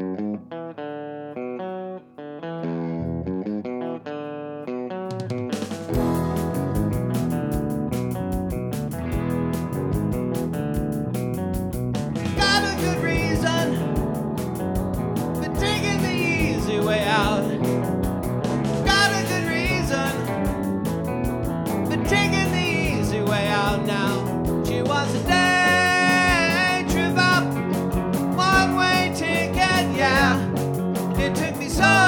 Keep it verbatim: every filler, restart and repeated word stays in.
Got a good reason for taking the easy way out. Got a good reason for taking the easy way out now. She was a day trip up, one way ticket, yeah. It took me so